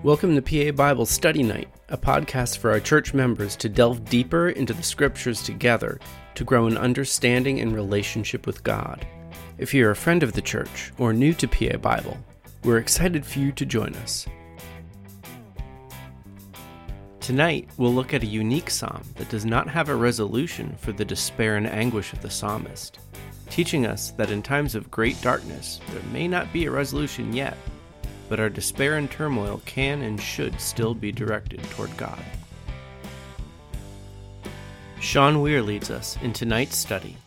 Welcome to PA Bible Study Night, a podcast for our church members to delve deeper into the scriptures together to grow in understanding and relationship with God. If you're a friend of the church or new to PA Bible, we're excited for you to join us. Tonight, we'll look at a unique psalm that does not have a resolution for the despair and anguish of the psalmist, teaching us that in times of great darkness, there may not be a resolution yet, but our despair and turmoil can and should still be directed toward God. Sean Weir leads us in tonight's study.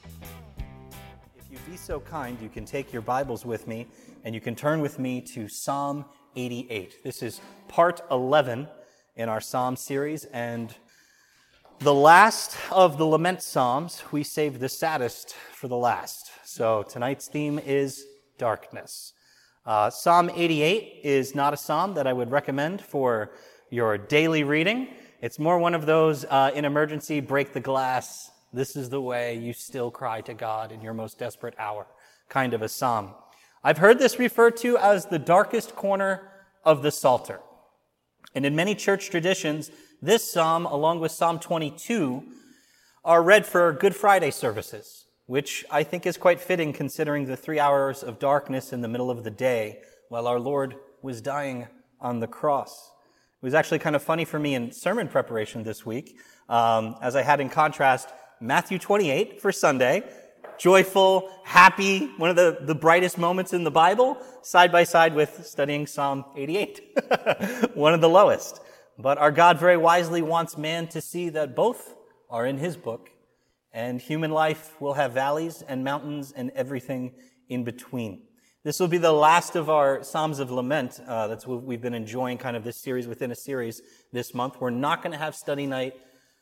If you'd be so kind, you can take your Bibles with me, and you can turn with me to Psalm 88. This is part 11 in our Psalm series, and the last of the lament Psalms, we saved the saddest for the last. So tonight's theme is darkness. Psalm 88 is not a psalm that I would recommend for your daily reading. It's more one of those, in emergency, break the glass, this is the way you still cry to God in your most desperate hour kind of a psalm. I've heard this referred to as the darkest corner of the Psalter. And in many church traditions, this psalm, along with Psalm 22, are read for Good Friday services, which I think is quite fitting considering the 3 hours of darkness in the middle of the day while our Lord was dying on the cross. It was actually kind of funny for me in sermon preparation this week, as I had in contrast Matthew 28 for Sunday, joyful, happy, one of the brightest moments in the Bible, side by side with studying Psalm 88, one of the lowest. But our God very wisely wants man to see that both are in his book, and human life will have valleys and mountains and everything in between. This will be the last of our Psalms of Lament. That's what we've been enjoying, kind of this series within a series this month. We're not going to have study night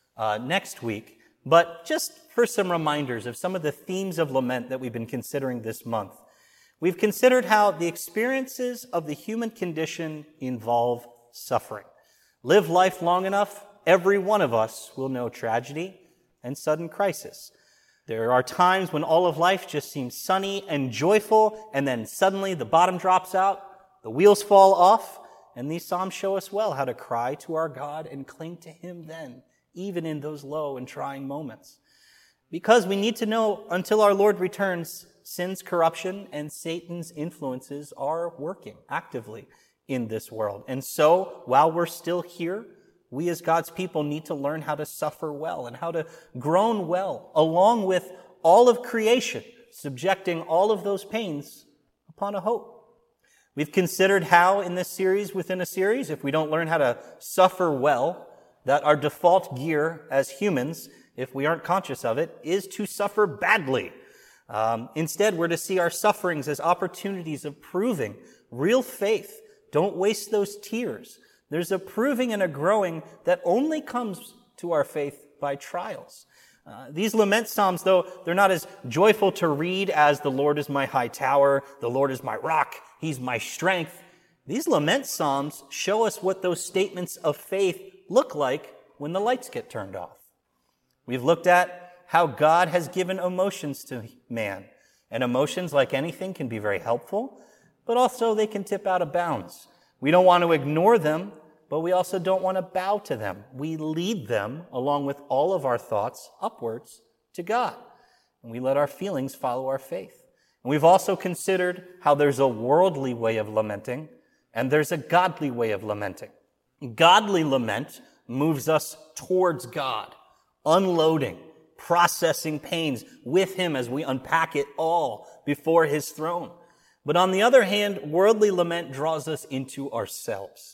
next week, but just for some reminders of some of the themes of lament that we've been considering this month. We've considered how the experiences of the human condition involve suffering. Live life long enough, every one of us will know tragedy and sudden crisis. There are times when all of life just seems sunny and joyful, and then suddenly the bottom drops out, the wheels fall off, and these Psalms show us well how to cry to our God and cling to Him then, even in those low and trying moments. Because we need to know until our Lord returns, sin's corruption and Satan's influences are working actively in this world. And so, while we're still here, we as God's people need to learn how to suffer well and how to groan well, along with all of creation, subjecting all of those pains upon a hope. We've considered how in this series within a series, if we don't learn how to suffer well, that our default gear as humans, if we aren't conscious of it, is to suffer badly. Instead, we're to see our sufferings as opportunities of proving real faith. Don't waste those tears. There's a proving and a growing that only comes to our faith by trials. These lament psalms, though, they're not as joyful to read as the Lord is my high tower, the Lord is my rock, He's my strength. These lament psalms show us what those statements of faith look like when the lights get turned off. We've looked at how God has given emotions to man. And emotions, like anything, can be very helpful, but also they can tip out of bounds. We don't want to ignore them, but we also don't want to bow to them. We lead them, along with all of our thoughts, upwards to God. And we let our feelings follow our faith. And we've also considered how there's a worldly way of lamenting, and there's a godly way of lamenting. Godly lament moves us towards God, unloading, processing pains with Him as we unpack it all before His throne. But on the other hand, worldly lament draws us into ourselves,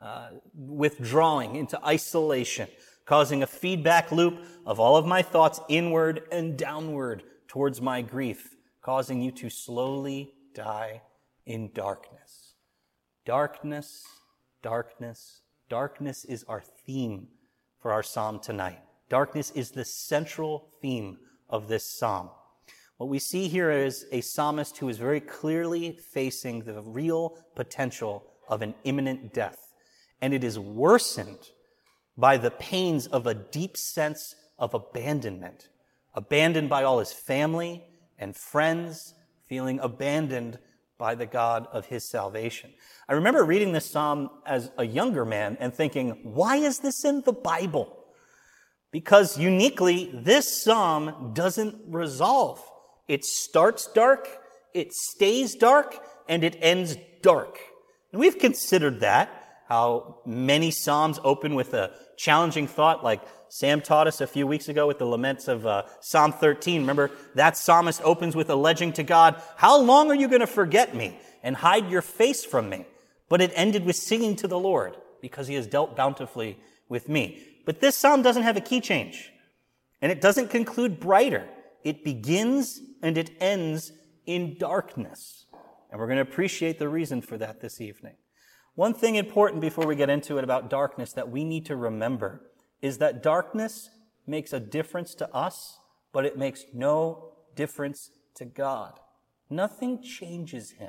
withdrawing into isolation, causing a feedback loop of all of my thoughts inward and downward towards my grief, causing you to slowly die in darkness. Darkness, darkness, darkness is our theme for our psalm tonight. Darkness is the central theme of this psalm. What we see here is a psalmist who is very clearly facing the real potential of an imminent death. And it is worsened by the pains of a deep sense of abandonment. Abandoned by all his family and friends, feeling abandoned by the God of his salvation. I remember reading this psalm as a younger man and thinking, why is this in the Bible? Because uniquely, this psalm doesn't resolve. It starts dark, it stays dark, and it ends dark. And we've considered that, how many psalms open with a challenging thought, like Sam taught us a few weeks ago with the laments of Psalm 13. Remember, that psalmist opens with alleging to God, how long are you going to forget me and hide your face from me? But it ended with singing to the Lord, because he has dealt bountifully with me. But this psalm doesn't have a key change, and it doesn't conclude brighter. It begins and it ends in darkness. And we're going to appreciate the reason for that this evening. One thing important before we get into it about darkness that we need to remember is that darkness makes a difference to us, but it makes no difference to God. Nothing changes him.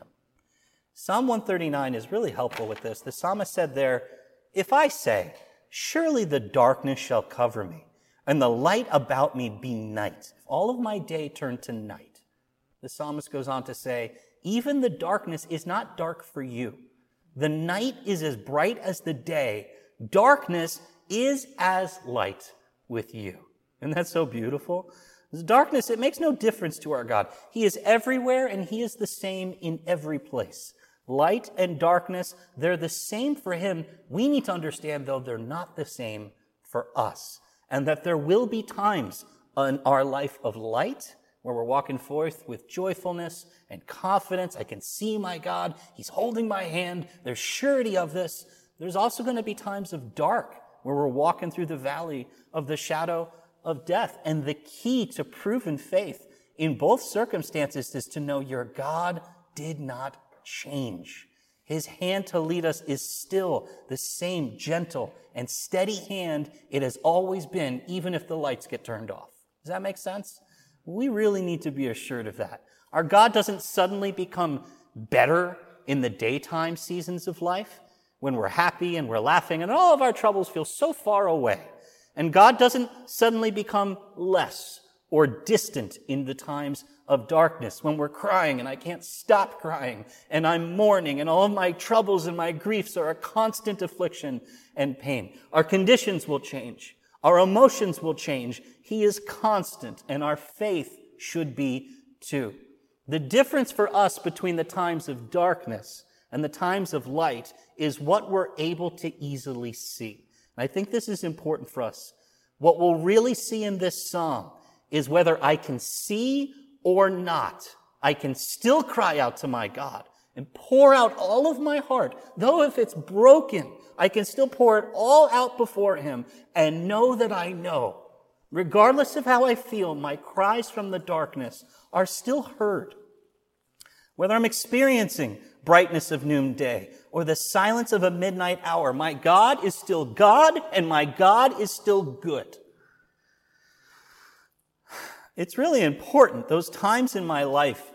Psalm 139 is really helpful with this. The psalmist said there, if I say, surely the darkness shall cover me, and the light about me be night, if all of my day turn to night. The psalmist goes on to say, even the darkness is not dark for you. The night is as bright as the day. Darkness is as light with you. Isn't that so beautiful? This darkness, it makes no difference to our God. He is everywhere, and he is the same in every place. Light and darkness, they're the same for him. We need to understand, though, they're not the same for us. And that there will be times in our life of light where we're walking forth with joyfulness and confidence. I can see my God. He's holding my hand. There's surety of this. There's also going to be times of dark where we're walking through the valley of the shadow of death. And the key to proven faith in both circumstances is to know your God did not change. His hand to lead us is still the same gentle and steady hand it has always been, even if the lights get turned off. Does that make sense? We really need to be assured of that. Our God doesn't suddenly become better in the daytime seasons of life when we're happy and we're laughing and all of our troubles feel so far away. And God doesn't suddenly become less or distant in the times of darkness when we're crying and I can't stop crying and I'm mourning and all of my troubles and my griefs are a constant affliction and pain. Our conditions will change. Our emotions will change. He is constant, and our faith should be too. The difference for us between the times of darkness and the times of light is what we're able to easily see. And I think this is important for us. What we'll really see in this psalm is whether I can see or not, I can still cry out to my God and pour out all of my heart. Though if it's broken, I can still pour it all out before him and know that I know, regardless of how I feel, my cries from the darkness are still heard. Whether I'm experiencing brightness of noonday or the silence of a midnight hour, my God is still God and my God is still good. It's really important, those times in my life,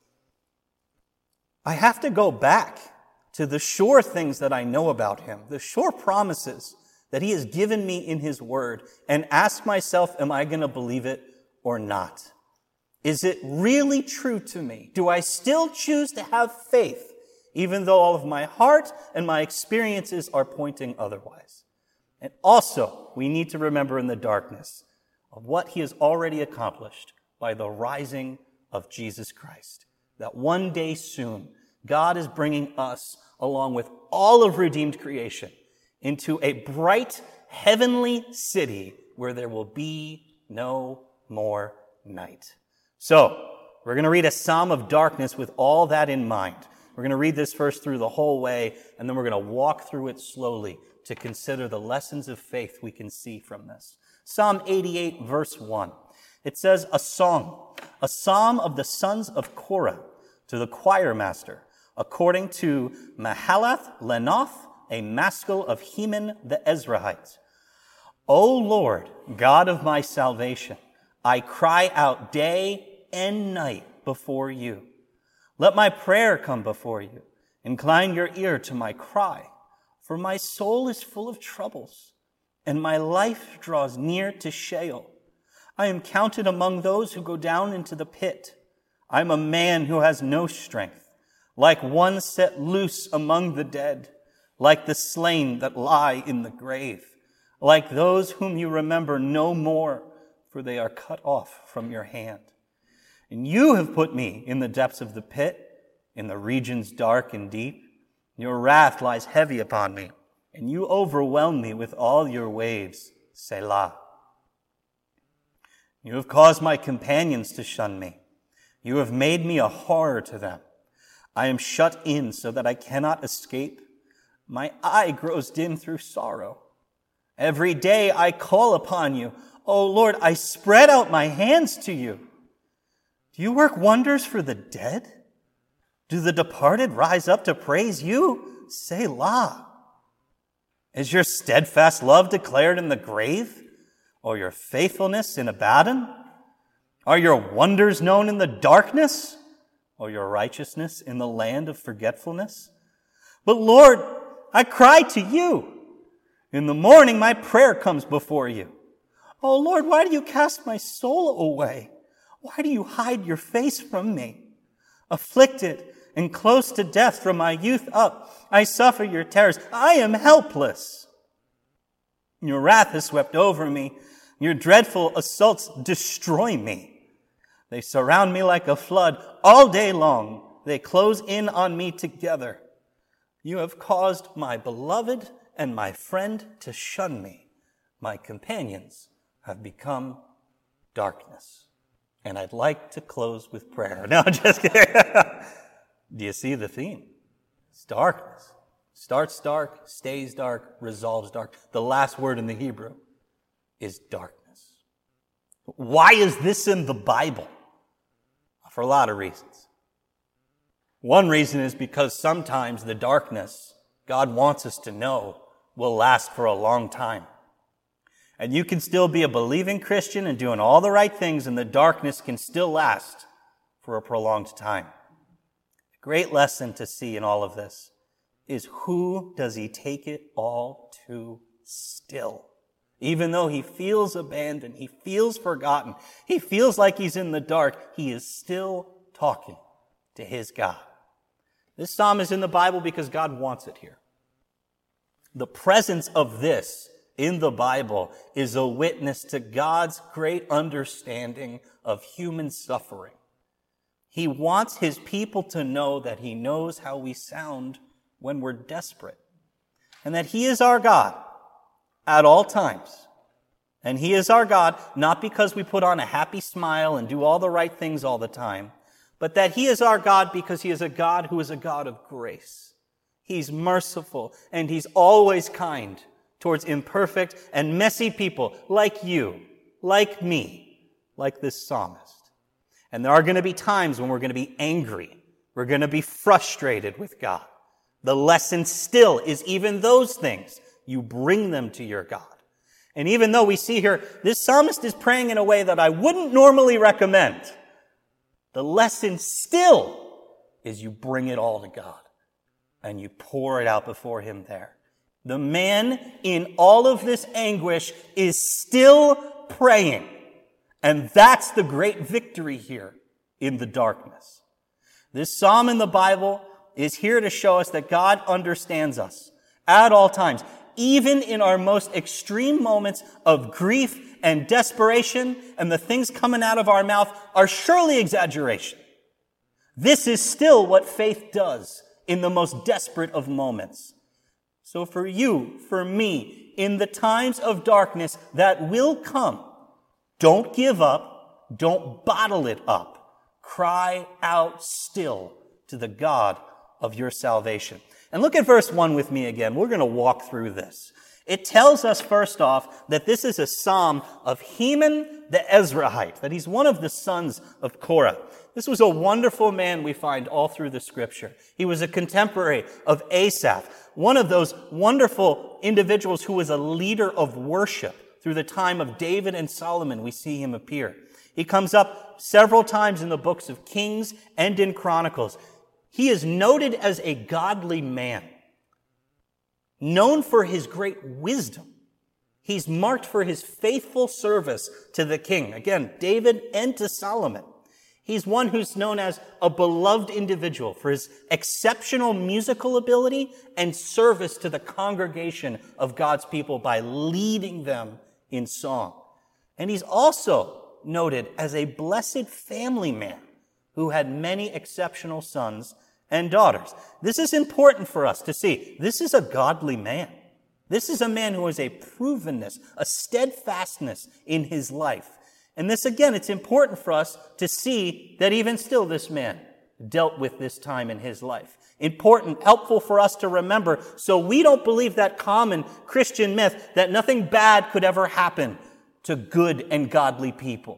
I have to go back to the sure things that I know about him, the sure promises that he has given me in his word, and ask myself, am I going to believe it or not? Is it really true to me? Do I still choose to have faith, even though all of my heart and my experiences are pointing otherwise? And also, we need to remember in the darkness of what he has already accomplished by the rising of Jesus Christ. That one day soon, God is bringing us, along with all of redeemed creation, into a bright, heavenly city where there will be no more night. So, we're going to read a psalm of darkness with all that in mind. We're going to read this first through the whole way, and then we're going to walk through it slowly to consider the lessons of faith we can see from this. Psalm 88, verse 1. It says, a psalm of the sons of Korah to the choir master, according to Mahalath Lenoth, a maskil of Heman the Ezrahite. O Lord, God of my salvation, I cry out day and night before you. Let my prayer come before you. Incline your ear to my cry, for my soul is full of troubles, and my life draws near to Sheol. I am counted among those who go down into the pit. I am a man who has no strength. like one set loose among the dead, like the slain that lie in the grave, like those whom you remember no more, for they are cut off from your hand. And you have put me in the depths of the pit, in the regions dark and deep. Your wrath lies heavy upon me, and you overwhelm me with all your waves. Selah. You have caused my companions to shun me. You have made me a horror to them. I am shut in so that I cannot escape. My eye grows dim through sorrow. Every day I call upon you. O Lord, I spread out my hands to you. Do you work wonders for the dead? Do the departed rise up to praise you? Selah. Is your steadfast love declared in the grave, or your faithfulness in Abaddon? Are your wonders known in the darkness, or your righteousness in the land of forgetfulness? But Lord, I cry to you. In the morning my prayer comes before you. Oh Lord, why do you cast my soul away? Why do you hide your face from me? Afflicted and close to death from my youth up, I suffer your terrors. I am helpless. Your wrath has swept over me. Your dreadful assaults destroy me. They surround me like a flood all day long. They close in on me together. You have caused my beloved and my friend to shun me. My companions have become darkness. And I'd like to close with prayer. No, just kidding. Do you see the theme? It's darkness. Starts dark, stays dark, resolves dark. The last word in the Hebrew is darkness. Why is this in the Bible? For a lot of reasons. One reason is because sometimes the darkness, God wants us to know, will last for a long time. And you can still be a believing Christian and doing all the right things, and the darkness can still last for a prolonged time. A great lesson to see in all of this is, who does he take it all to still? Even though he feels abandoned, he feels forgotten, he feels like he's in the dark, he is still talking to his God. This psalm is in the Bible because God wants it here. The presence of this in the Bible is a witness to God's great understanding of human suffering. He wants his people to know that he knows how we sound when we're desperate, and that he is our God at all times. And he is our God not because we put on a happy smile and do all the right things all the time, but that he is our God because he is a God who is a God of grace. He's merciful, and he's always kind towards imperfect and messy people like you, like me, like this psalmist. And there are going to be times when we're going to be angry. We're going to be frustrated with God. The lesson still is, even those things, you bring them to your God. And even though we see here, this psalmist is praying in a way that I wouldn't normally recommend, the lesson still is you bring it all to God and you pour it out before him there. The man in all of this anguish is still praying. And that's the great victory here in the darkness. This psalm in the Bible is here to show us that God understands us at all times. Even in our most extreme moments of grief and desperation, and the things coming out of our mouth are surely exaggeration. This is still what faith does in the most desperate of moments. So for you, for me, in the times of darkness that will come, don't give up, don't bottle it up. Cry out still to the God of your salvation. And look at verse 1 with me again. We're going to walk through this. It tells us, first off, that this is a psalm of Heman the Ezrahite, that he's one of the sons of Korah. This was a wonderful man we find all through the scripture. He was a contemporary of Asaph, one of those wonderful individuals who was a leader of worship. Through the time of David and Solomon, we see him appear. He comes up several times in the books of Kings and in Chronicles. He is noted as a godly man, known for his great wisdom. He's marked for his faithful service to the king. Again, David and to Solomon. He's one who's known as a beloved individual for his exceptional musical ability and service to the congregation of God's people by leading them in song. And he's also noted as a blessed family man who had many exceptional sons and daughters. This is important for us to see. This is a godly man. This is a man who has a provenness, a steadfastness in his life. And this, again, it's important for us to see that even still this man dealt with this time in his life. Important, helpful for us to remember so we don't believe that common Christian myth that nothing bad could ever happen to good and godly people.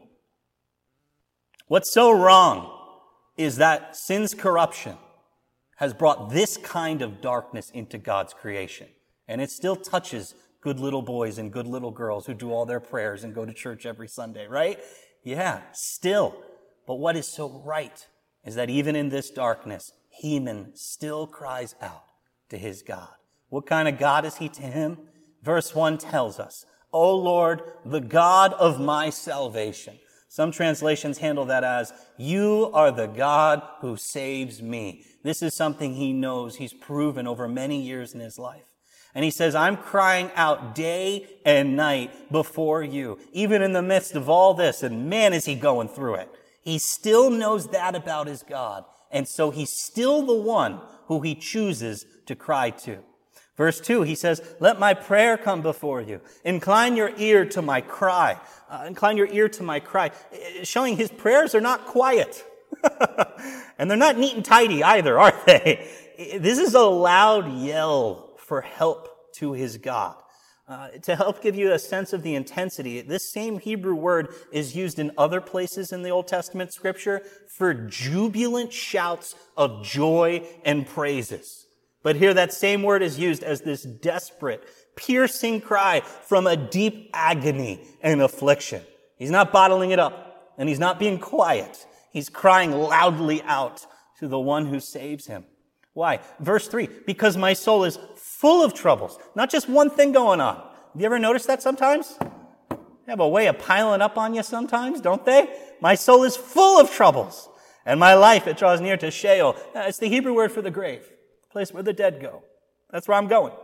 What's so wrong is that sin's corruption has brought this kind of darkness into God's creation. And it still touches good little boys and good little girls who do all their prayers and go to church every Sunday, right? Yeah, still. But what is so right is that even in this darkness, Heman still cries out to his God. What kind of God is he to him? Verse 1 tells us, O Lord, the God of my salvation. Some translations handle that as, you are the God who saves me. This is something he knows, he's proven over many years in his life. And he says, I'm crying out day and night before you, even in the midst of all this. And man, is he going through it. He still knows that about his God. And so he's still the one who he chooses to cry to. Verse 2, he says, let my prayer come before you. Incline your ear to my cry. Incline your ear to my cry. Showing his prayers are not quiet. And they're not neat and tidy either, are they? This is a loud yell for help to his God. To help give you a sense of the intensity, this same Hebrew word is used in other places in the Old Testament scripture for jubilant shouts of joy and praises. But here that same word is used as this desperate, piercing cry from a deep agony and affliction. He's not bottling it up, and he's not being quiet. He's crying loudly out to the one who saves him. Why? Verse 3, because my soul is full of troubles. Not just one thing going on. Have you ever noticed that sometimes? They have a way of piling up on you sometimes, don't they? My soul is full of troubles. And my life, it draws near to Sheol. It's the Hebrew word for the grave, the place where the dead go. That's where I'm going.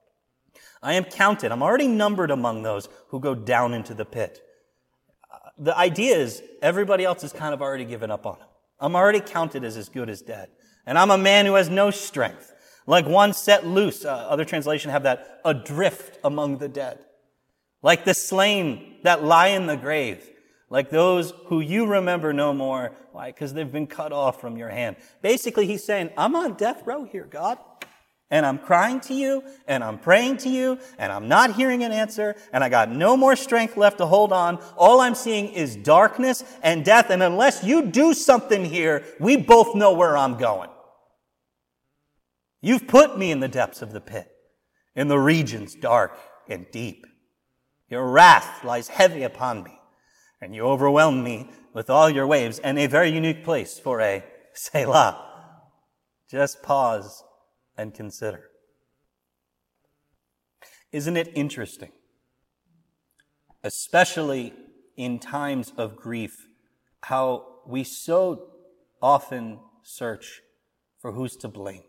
I am counted. I'm already numbered among those who go down into the pit. The idea is everybody else has kind of already given up on him. I'm already counted as good as dead. And I'm a man who has no strength. Like one set loose. Other translations have that, adrift among the dead. Like the slain that lie in the grave. Like those who you remember no more. Why? Because they've been cut off from your hand. Basically, he's saying, I'm on death row here, God. And I'm crying to you, and I'm praying to you, and I'm not hearing an answer, and I got no more strength left to hold on. All I'm seeing is darkness and death, and unless you do something here, we both know where I'm going. You've put me in the depths of the pit, in the regions dark and deep. Your wrath lies heavy upon me, and you overwhelm me with all your waves, and a very unique place for a Selah. Just pause and consider. Isn't it interesting, especially in times of grief, how we so often search for who's to blame?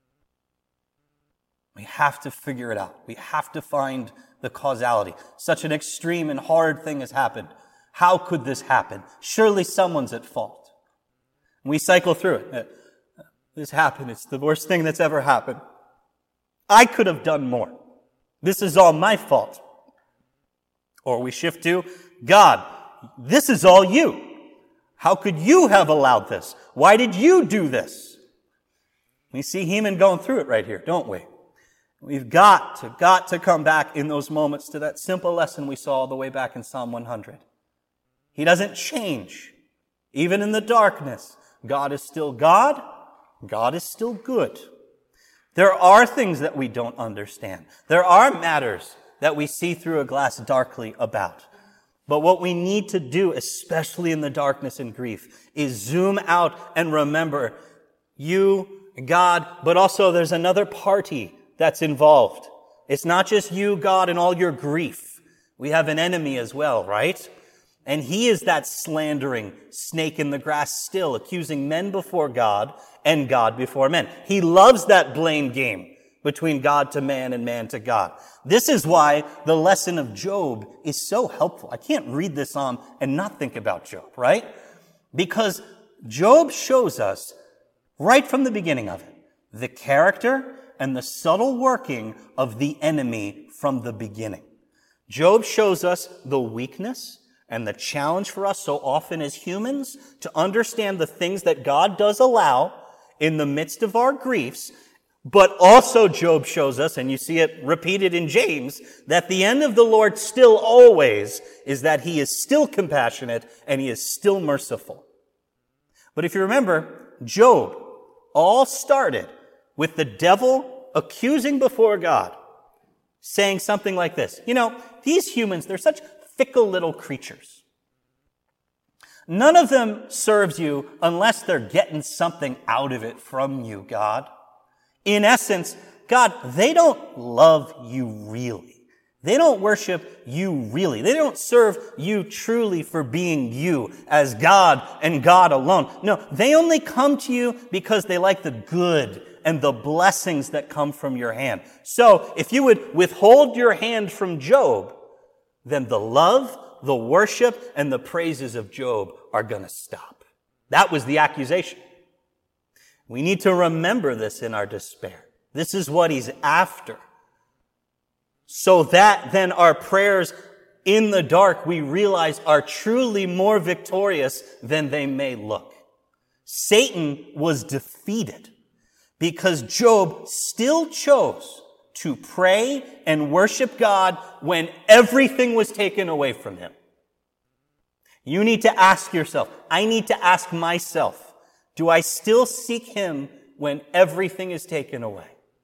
We have to figure it out. We have to find the causality. Such an extreme and hard thing has happened. How could this happen? Surely someone's at fault. We cycle through it. This happened. It's the worst thing that's ever happened. I could have done more. This is all my fault. Or we shift to, God, this is all you. How could you have allowed this? Why did you do this? We see Heman going through it right here, don't we? We've got to come back in those moments to that simple lesson we saw all the way back in Psalm 100. He doesn't change. Even in the darkness, God is still God. God is still good. There are things that we don't understand. There are matters that we see through a glass darkly about. But what we need to do, especially in the darkness and grief, is zoom out and remember you, God, but also there's another party that's involved. It's not just you, God, and all your grief. We have an enemy as well, right? And he is that slandering snake in the grass still, accusing men before God and God before men. He loves that blame game between God to man and man to God. This is why the lesson of Job is so helpful. I can't read this psalm and not think about Job, right? Because Job shows us right from the beginning of it the character and the subtle working of the enemy from the beginning. Job shows us the weakness and the challenge for us so often as humans to understand the things that God does allow in the midst of our griefs. But also Job shows us, and you see it repeated in James, that the end of the Lord still always is that he is still compassionate and he is still merciful. But if you remember, Job all started with the devil accusing before God, saying something like this: these humans, they're such fickle little creatures. None of them serves you unless they're getting something out of it from you, God. In essence, God, they don't love you really. They don't worship you really. They don't serve you truly for being you as God and God alone. No, they only come to you because they like the good and the blessings that come from your hand. So if you would withhold your hand from Job, then the love, the worship, and the praises of Job are going to stop. That was the accusation. We need to remember this in our despair. This is what he's after. So that then our prayers in the dark, we realize, are truly more victorious than they may look. Satan was defeated because Job still chose to pray and worship God when everything was taken away from him. You need to ask yourself, I need to ask myself, do I still seek him when everything is taken away?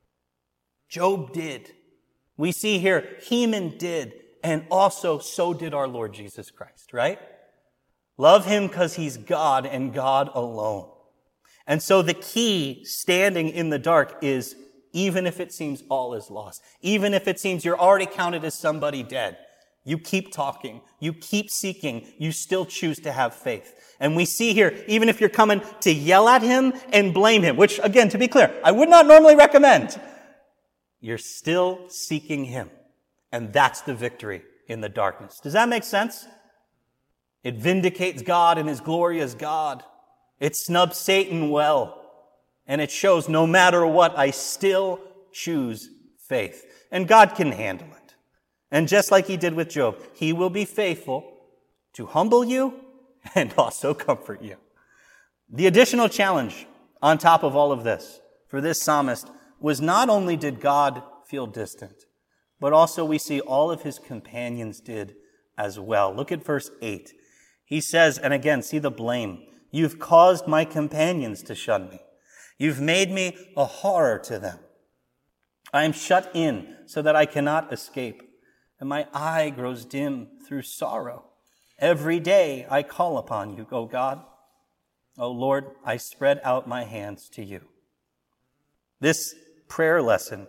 Job did. We see here, Heman did, and also so did our Lord Jesus Christ, right? Love him because he's God and God alone. And so the key standing in the dark is, even if it seems all is lost, even if it seems you're already counted as somebody dead, you keep talking, you keep seeking, you still choose to have faith. And we see here, even if you're coming to yell at him and blame him, which, again, to be clear, I would not normally recommend, you're still seeking him. And that's the victory in the darkness. Does that make sense? It vindicates God in his glory as God. It snubs Satan well. And it shows no matter what, I still choose faith. And God can handle it. And just like he did with Job, he will be faithful to humble you and also comfort you. The additional challenge on top of all of this for this psalmist was not only did God feel distant, but also we see all of his companions did as well. Look at verse 8. He says, and again, see the blame. You've caused my companions to shun me. You've made me a horror to them. I am shut in so that I cannot escape, and my eye grows dim through sorrow. Every day I call upon you, O God. O Lord, I spread out my hands to you. This prayer lesson,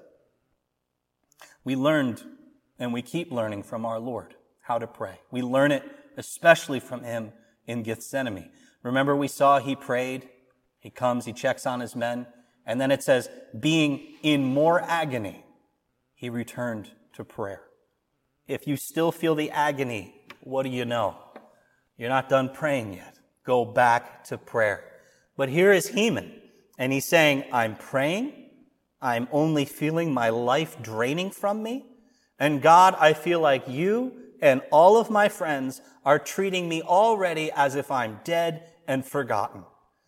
we learned and we keep learning from our Lord how to pray. We learn it especially from him in Gethsemane. Remember, we saw he prayed, he comes, he checks on his men, and then it says, being in more agony, he returned to prayer. If you still feel the agony, what do you know? You're not done praying yet. Go back to prayer. But here is Heman, and he's saying, I'm praying, I'm only feeling my life draining from me, and God, I feel like you and all of my friends are treating me already as if I'm dead and forgotten.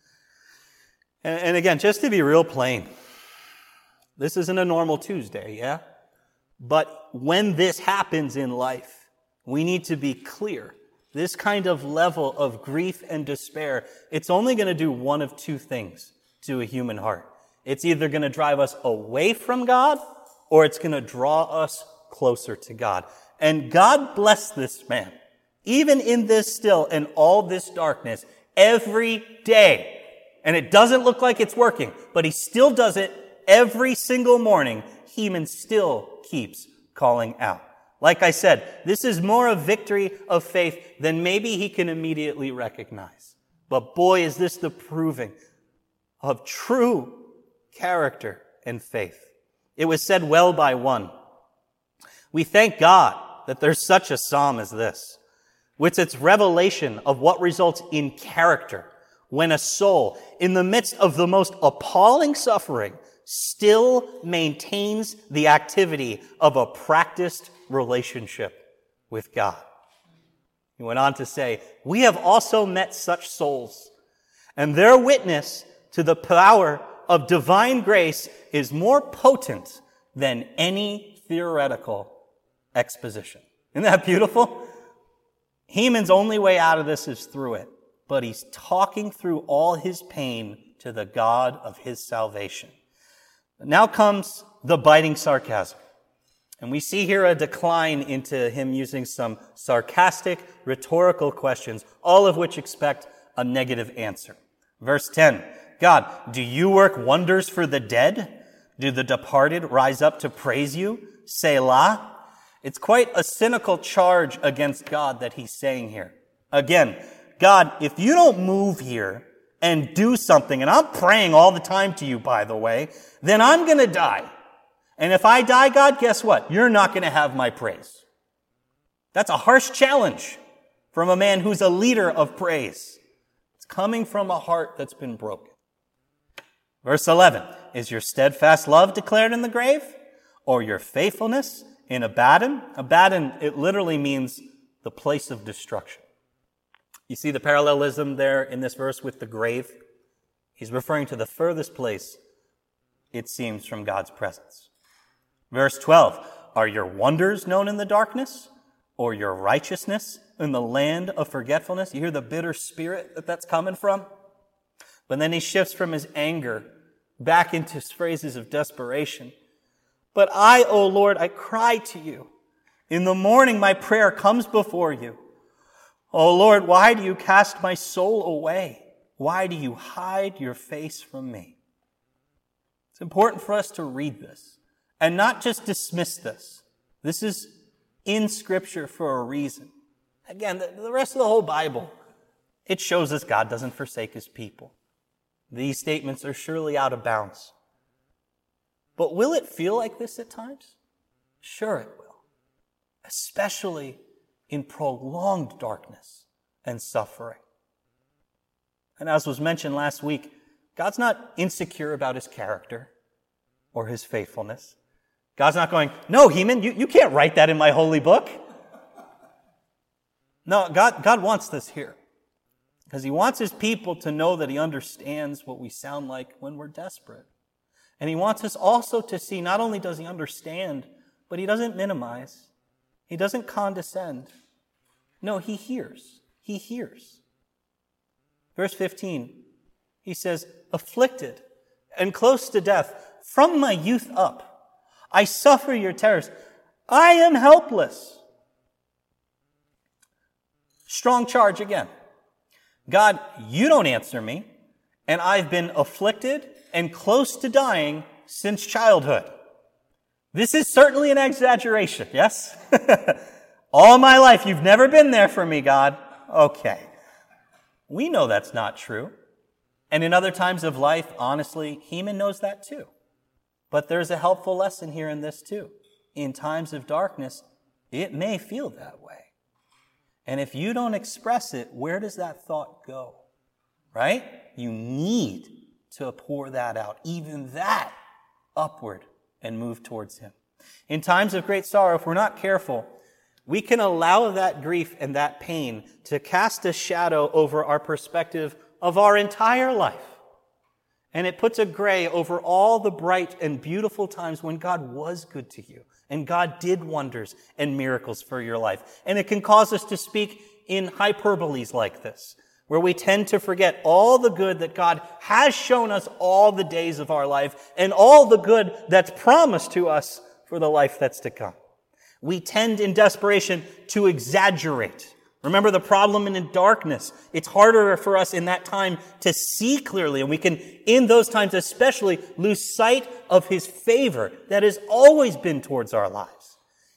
And again, just to be real plain, this isn't a normal Tuesday, yeah? But when this happens in life, we need to be clear. This kind of level of grief and despair, it's only going to do one of two things to a human heart. It's either going to drive us away from God, or it's going to draw us closer to God. And God bless this man, even in this still and all this darkness, every day. And it doesn't look like it's working, but he still does it every single morning. Heman still keeps calling out. Like I said, this is more a victory of faith than maybe he can immediately recognize. But boy, is this the proving of true character and faith. It was said well by one. We thank God that there's such a psalm as this, with its revelation of what results in character when a soul, in the midst of the most appalling suffering, still maintains the activity of a practiced relationship with God. He went on to say, we have also met such souls, and their witness to the power of divine grace is more potent than any theoretical exposition. Isn't that beautiful? Heman's only way out of this is through it, but he's talking through all his pain to the God of his salvation. Now comes the biting sarcasm. And we see here a decline into him using some sarcastic, rhetorical questions, all of which expect a negative answer. Verse 10, God, do you work wonders for the dead? Do the departed rise up to praise you? Selah. It's quite a cynical charge against God that he's saying here. Again, God, if you don't move here and do something, and I'm praying all the time to you, by the way, then I'm going to die. And if I die, God, guess what? You're not going to have my praise. That's a harsh challenge from a man who's a leader of praise. It's coming from a heart that's been broken. Verse 11, is your steadfast love declared in the grave, or your faithfulness in Abaddon? Abaddon, it literally means the place of destruction. You see the parallelism there in this verse with the grave? He's referring to the furthest place, it seems, from God's presence. Verse 12, are your wonders known in the darkness, or your righteousness in the land of forgetfulness? You hear the bitter spirit that's coming from? But then he shifts from his anger back into phrases of desperation. But I, O Lord, I cry to you. In the morning my prayer comes before you. O Lord, why do you cast my soul away? Why do you hide your face from me? It's important for us to read this and not just dismiss this. This is in Scripture for a reason. Again, the rest of the whole Bible, it shows us God doesn't forsake his people. These statements are surely out of bounds. But will it feel like this at times? Sure it will. Especially in prolonged darkness and suffering. And as was mentioned last week, God's not insecure about his character or his faithfulness. God's not going, no, Heman, you can't write that in my holy book. No, God wants this here. Because he wants his people to know that he understands what we sound like when we're desperate. And he wants us also to see not only does he understand, but he doesn't minimize. He doesn't condescend. No, he hears. He hears. Verse 15, he says, afflicted and close to death, from my youth up, I suffer your terrors. I am helpless. Strong charge again. God, you don't answer me, and I've been afflicted and close to dying since childhood. This is certainly an exaggeration, yes? All my life, you've never been there for me, God. Okay. We know that's not true. And in other times of life, honestly, Heman knows that too. But there's a helpful lesson here in this too. In times of darkness, it may feel that way. And if you don't express it, where does that thought go? Right? You need to pour that out, even that, upward and move towards him. In times of great sorrow, if we're not careful, we can allow that grief and that pain to cast a shadow over our perspective of our entire life. And it puts a gray over all the bright and beautiful times when God was good to you and God did wonders and miracles for your life. And it can cause us to speak in hyperboles like this, where we tend to forget all the good that God has shown us all the days of our life and all the good that's promised to us for the life that's to come. We tend in desperation to exaggerate. Remember the problem in darkness. It's harder for us in that time to see clearly, and we can, in those times especially, lose sight of his favor that has always been towards our lives.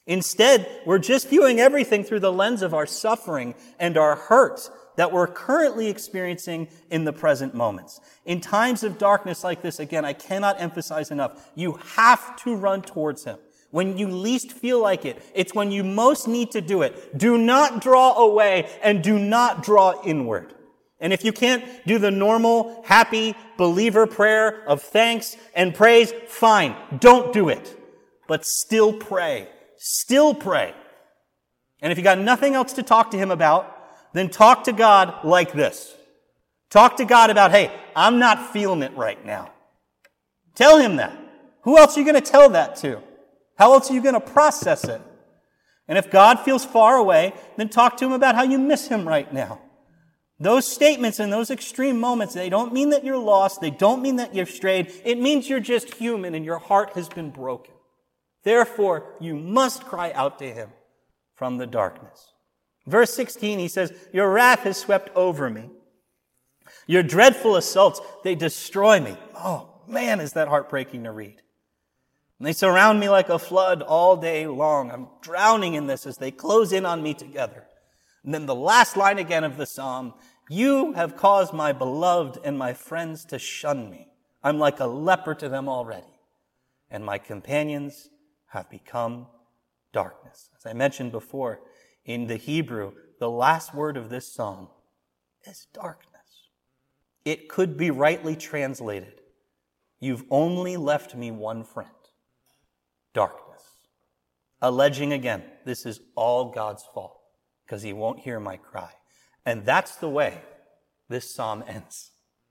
Instead, we're just viewing everything through the lens of our suffering and our hurt that we're currently experiencing in the present moments. In times of darkness like this, again, I cannot emphasize enough, you have to run towards him. When you least feel like it, it's when you most need to do it. Do not draw away and do not draw inward. And if you can't do the normal, happy believer prayer of thanks and praise, fine, don't do it. But still pray. Still pray. And if you got nothing else to talk to him about, then talk to God like this. Talk to God about, hey, I'm not feeling it right now. Tell him that. Who else are you going to tell that to? How else are you going to process it? And if God feels far away, then talk to him about how you miss him right now. Those statements in those extreme moments, they don't mean that you're lost. They don't mean that you've strayed. It means you're just human and your heart has been broken. Therefore, you must cry out to him from the darkness. Verse 16, he says, your wrath has swept over me. Your dreadful assaults, they destroy me. Oh, man, is that heartbreaking to read. And they surround me like a flood all day long. I'm drowning in this as they close in on me together. And then the last line again of the psalm, you have caused my beloved and my friends to shun me. I'm like a leper to them already. And my companions have become darkness. As I mentioned before, in the Hebrew, the last word of this psalm is darkness. It could be rightly translated, you've only left me one friend, darkness. Alleging again, this is all God's fault because he won't hear my cry. And that's the way this psalm ends.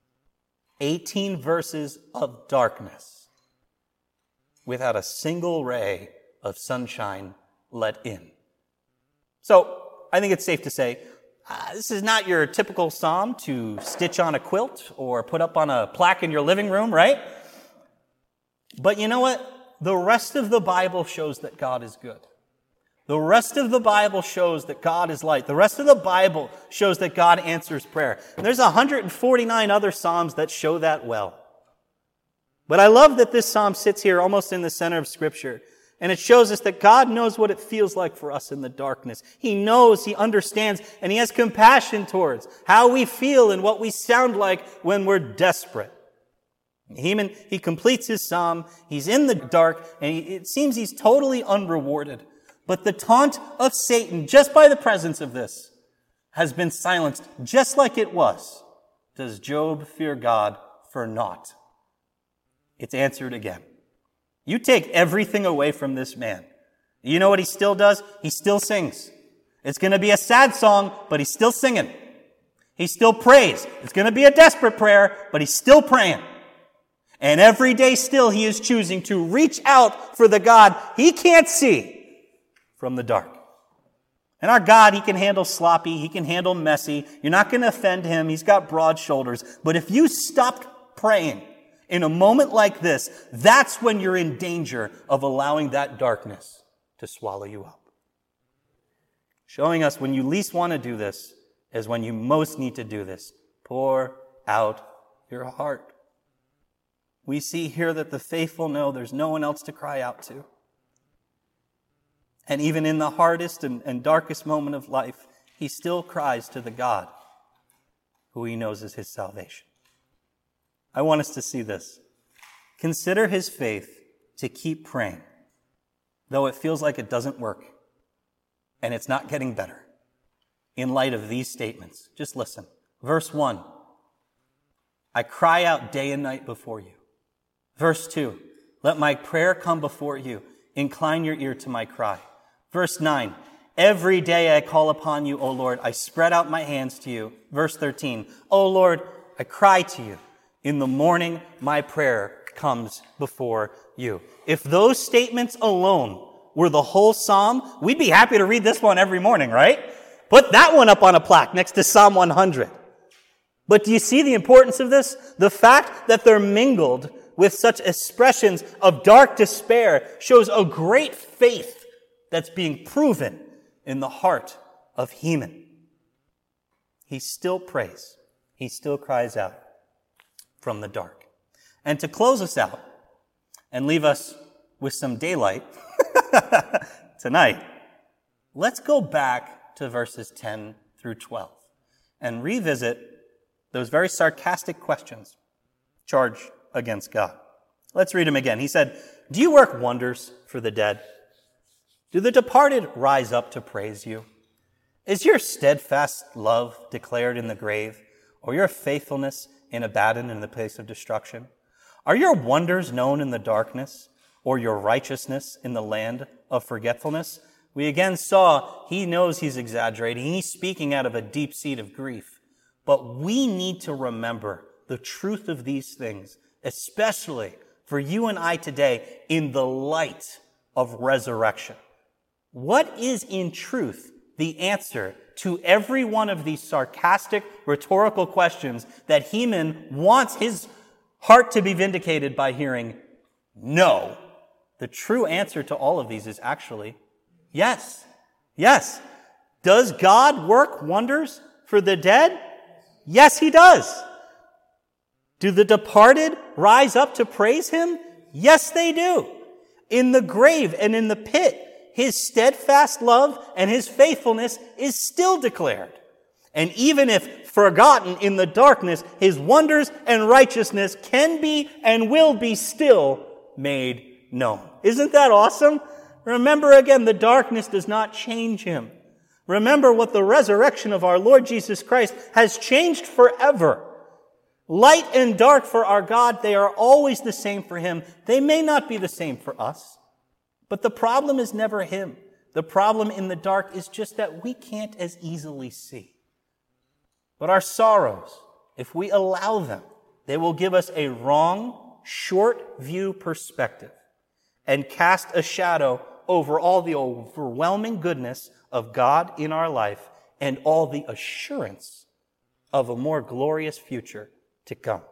18 verses of darkness without a single ray of sunshine let in. So I think it's safe to say this is not your typical psalm to stitch on a quilt or put up on a plaque in your living room, right? But you know what? The rest of the Bible shows that God is good. The rest of the Bible shows that God is light. The rest of the Bible shows that God answers prayer. And there's 149 other psalms that show that well. But I love that this psalm sits here almost in the center of Scripture. And it shows us that God knows what it feels like for us in the darkness. He knows, he understands, and he has compassion towards how we feel and what we sound like when we're desperate. He completes his psalm. He's in the dark, and it seems he's totally unrewarded. But the taunt of Satan, just by the presence of this, has been silenced, just like it was. Does Job fear God for naught? It's answered again. You take everything away from this man. You know what he still does? He still sings. It's going to be a sad song, but he's still singing. He still prays. It's going to be a desperate prayer, but he's still praying. And every day still he is choosing to reach out for the God he can't see from the dark. And our God, he can handle sloppy. He can handle messy. You're not going to offend him. He's got broad shoulders. But if you stopped praying in a moment like this, that's when you're in danger of allowing that darkness to swallow you up. Showing us when you least want to do this is when you most need to do this. Pour out your heart. We see here that the faithful know there's no one else to cry out to. And even in the hardest and darkest moment of life, he still cries to the God who he knows is his salvation. I want us to see this. Consider his faith to keep praying, though it feels like it doesn't work and it's not getting better. In light of these statements, just listen. Verse 1, I cry out day and night before you. Verse 2, let my prayer come before you. Incline your ear to my cry. Verse 9, every day I call upon you, O Lord. I spread out my hands to you. Verse 13, O Lord, I cry to you. In the morning, my prayer comes before you. If those statements alone were the whole psalm, we'd be happy to read this one every morning, right? Put that one up on a plaque next to Psalm 100. But do you see the importance of this? The fact that they're mingled with such expressions of dark despair shows a great faith that's being proven in the heart of Heman. He still prays. He still cries out from the dark. And to close us out and leave us with some daylight, tonight, let's go back to verses 10 through 12 and revisit those very sarcastic questions charged against God. Let's read them again. He said, "Do you work wonders for the dead? Do the departed rise up to praise you? Is your steadfast love declared in the grave, or your faithfulness abandoned in the place of destruction? Are your wonders known in the darkness, or your righteousness in the land of forgetfulness?" We again saw he knows he's exaggerating. He's speaking out of a deep seat of grief. But we need to remember the truth of these things, especially for you and I today, in the light of resurrection. What is in truth the answer to every one of these sarcastic, rhetorical questions that Heman wants his heart to be vindicated by hearing no? The true answer to all of these is actually yes. Yes. Does God work wonders for the dead? Yes, he does. Do the departed rise up to praise him? Yes, they do. In the grave and in the pit, his steadfast love and his faithfulness is still declared. And even if forgotten in the darkness, his wonders and righteousness can be and will be still made known. Isn't that awesome? Remember again, the darkness does not change him. Remember what the resurrection of our Lord Jesus Christ has changed forever. Light and dark for our God, they are always the same for him. They may not be the same for us. But the problem is never him. The problem in the dark is just that we can't as easily see. But our sorrows, if we allow them, they will give us a wrong, short view perspective and cast a shadow over all the overwhelming goodness of God in our life and all the assurance of a more glorious future to come.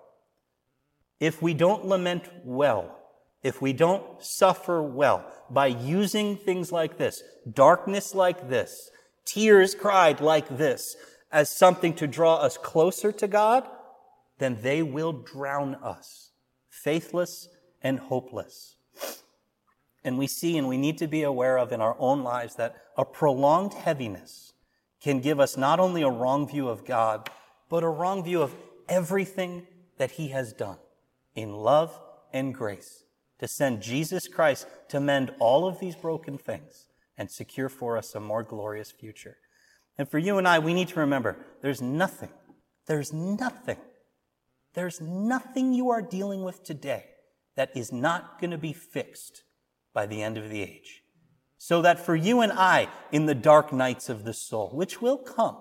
If we don't lament well, if we don't suffer well by using things like this, darkness like this, tears cried like this, as something to draw us closer to God, then they will drown us, faithless and hopeless. And we see and we need to be aware of in our own lives that a prolonged heaviness can give us not only a wrong view of God, but a wrong view of everything that he has done in love and grace to send Jesus Christ to mend all of these broken things and secure for us a more glorious future. And for you and I, we need to remember there's nothing you are dealing with today that is not going to be fixed by the end of the age. So that for you and I, in the dark nights of the soul, which will come,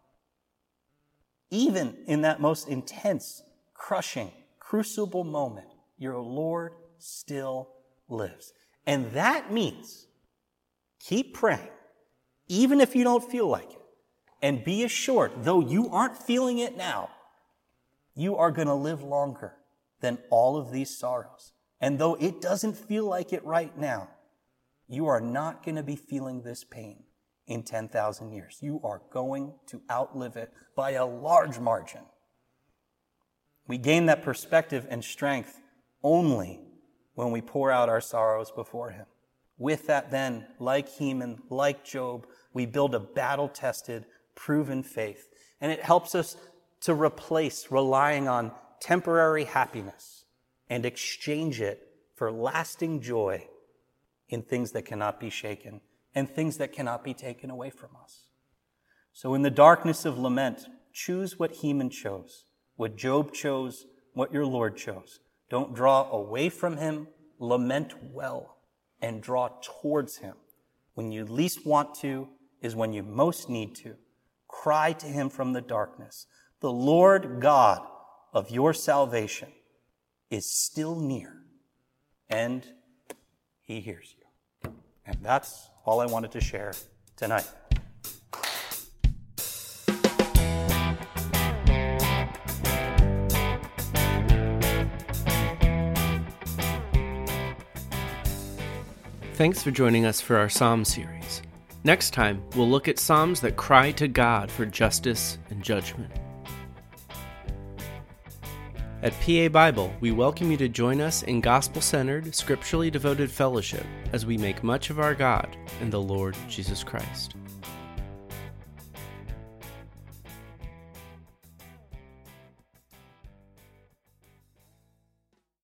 even in that most intense, crushing, crucible moment, your Lord still lives. And that means keep praying, even if you don't feel like it. And be assured, though you aren't feeling it now, you are going to live longer than all of these sorrows. And though it doesn't feel like it right now, you are not going to be feeling this pain in 10,000 years. You are going to outlive it by a large margin. We gain that perspective and strength only when we pour out our sorrows before him. With that then, like Heman, like Job, we build a battle-tested, proven faith. And it helps us to replace relying on temporary happiness and exchange it for lasting joy in things that cannot be shaken and things that cannot be taken away from us. So in the darkness of lament, choose what Heman chose, what Job chose, what your Lord chose. Don't draw away from him, lament well, and draw towards him. When you least want to is when you most need to. Cry to him from the darkness. The Lord God of your salvation is still near, and he hears you. And that's all I wanted to share tonight. Thanks for joining us for our Psalm series. Next time, we'll look at Psalms that cry to God for justice and judgment. At PA Bible, we welcome you to join us in gospel-centered, scripturally devoted fellowship as we make much of our God and the Lord Jesus Christ.